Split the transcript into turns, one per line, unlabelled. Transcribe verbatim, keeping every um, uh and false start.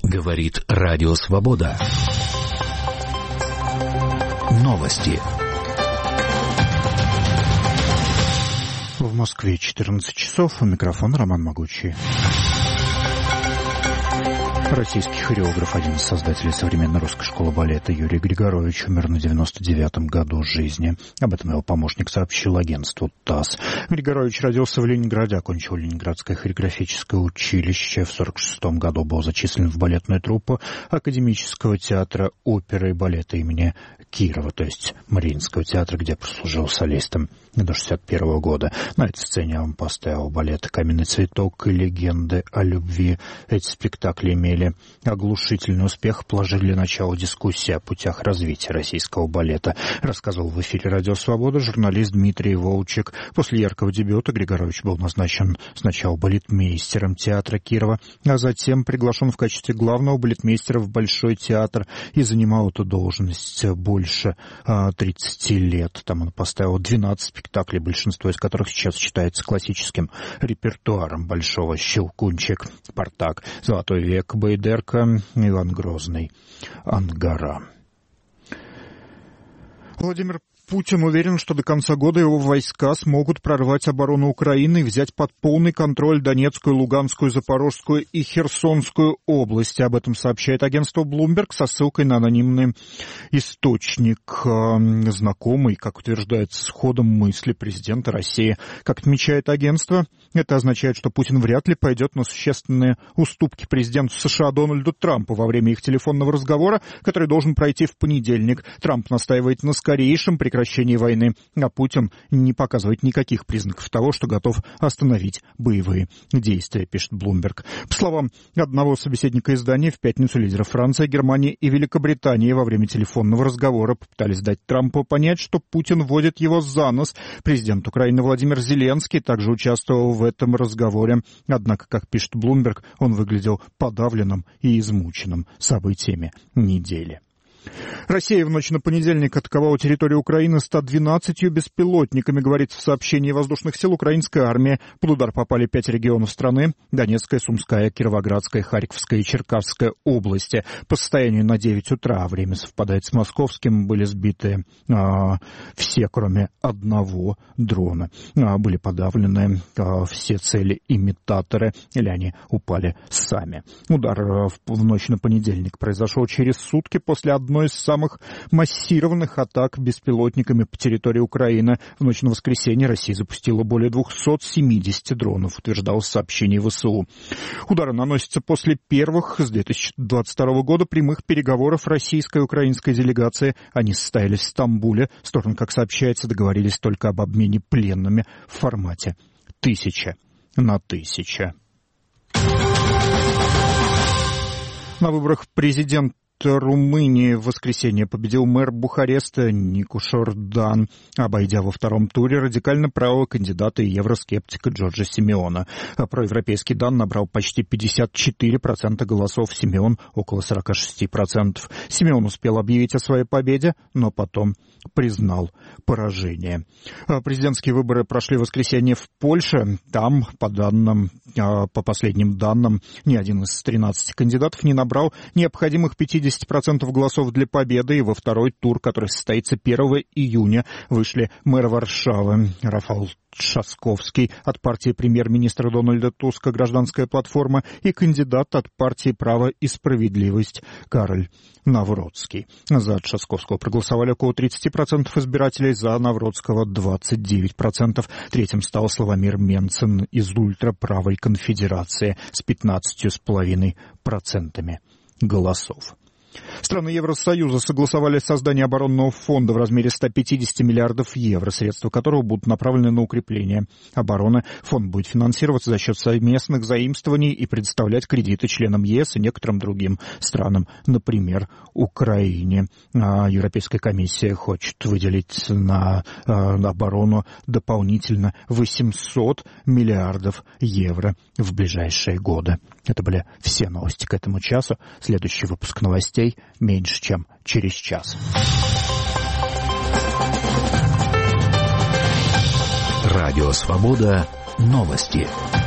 Говорит Радио Свобода. Новости.
В Москве четырнадцать часов. У микрофона Роман Могучий. Российский хореограф, один из создателей современной русской школы балета, Юрий Григорович умер на девяносто девятом году жизни. Об этом его помощник сообщил агентству ТАСС. Григорович родился в Ленинграде, окончил Ленинградское хореографическое училище. В сорок шестом году был зачислен в балетную труппу Академического театра оперы и балета имени Кирова, то есть Мариинского театра, где прослужил солистом до шестьдесят первого года. На этой сцене он поставил балеты «Каменный цветок» и «Легенды о любви». Эти спектакли имели оглушительный успех, положили начало дискуссии о путях развития российского балета, рассказывал в эфире «Радио Свобода» журналист Дмитрий Волчек. После яркого дебюта Григорович был назначен сначала балетмейстером театра Кирова, а затем приглашен в качестве главного балетмейстера в Большой театр и занимал эту должность больше а, тридцати лет. Там он поставил двенадцать спектаклей, большинство из которых сейчас считается классическим репертуаром Большого: «Щелкунчик», «Спартак», «Золотой век», «Байдерка», «Иван Грозный», «Ангара». Владимир Путин уверен, что до конца года его войска смогут прорвать оборону Украины и взять под полный контроль Донецкую, Луганскую, Запорожскую и Херсонскую области. Об этом сообщает агентство Bloomberg со ссылкой на анонимный источник, знакомый, как утверждается, с ходом мысли президента России. Как отмечает агентство, это означает, что Путин вряд ли пойдет на существенные уступки президенту США Дональду Трампу во время их телефонного разговора, который должен пройти в понедельник. Трамп настаивает на скорейшем прекращении войны, а Путин не показывает никаких признаков того, что готов остановить боевые действия, пишет Bloomberg. По словам одного собеседника издания, в пятницу лидеры Франции, Германии и Великобритании во время телефонного разговора попытались дать Трампу понять, что Путин водит его за нос. Президент Украины Владимир Зеленский также участвовал в этом разговоре. Однако, как пишет Bloomberg, он выглядел подавленным и измученным событиями недели. Россия в ночь на понедельник атаковала территорию Украины ста двенадцатью беспилотниками, говорится в сообщении воздушных сил украинской армии. Под удар попали пять регионов страны: Донецкая, Сумская, Кировоградская, Харьковская и Черкасская области. По состоянию на девять утра, время совпадает с московским, были сбиты а, все, кроме одного дрона. А, были подавлены а, все цели-имитаторы, или они упали сами. Удар а, в, в ночь на понедельник произошел через сутки после одной одной из самых массированных атак беспилотниками по территории Украины. В ночь на воскресенье Россия запустила более двухсот семидесяти дронов, утверждалось в сообщении ВСУ. Удары наносятся после первых с две тысячи двадцать второго года прямых переговоров российской и украинской делегации. Они состоялись в Стамбуле. Стороны, как сообщается, договорились только об обмене пленными в формате тысяча на тысяча. На выборах президента Румынии в воскресенье победил мэр Бухареста Нику Шордан, обойдя во втором туре радикально правого кандидата и евроскептика Джорджа Симеона. Проевропейский Дан набрал почти пятьдесят четыре процента голосов, Симеон — около сорок шесть процентов. Симеон успел объявить о своей победе, но потом признал поражение. Президентские выборы прошли в воскресенье в Польше. Там, по данным, по последним данным, ни один из тринадцати кандидатов не набрал необходимых пятидесяти процентов голосов для победы, и во второй тур, который состоится первого июня, вышли мэр Варшавы Рафал Трzaskowski от партии премьер-министра Дональда Туска «Гражданская платформа» и кандидат от партии «Право и справедливость» Кароль Навродский. За Трzaskowskiego проголосовали около тридцати процентов избирателей, за Навродского двадцать девять процентов. Третьим стал Славомир Менцен из ультраправой конфедерации с пятнадцатью целых пять десятых процента голосов. Страны Евросоюза согласовали создание оборонного фонда в размере ста пятидесяти миллиардов евро, средства которого будут направлены на укрепление обороны. Фонд будет финансироваться за счет совместных заимствований и предоставлять кредиты членам ЕС и некоторым другим странам, например, Украине. Европейская комиссия хочет выделить на оборону дополнительно восемьсот миллиардов евро в ближайшие годы. Это были все новости к этому часу. Следующий выпуск новостей меньше, чем через час.
Радио Свобода. Новости.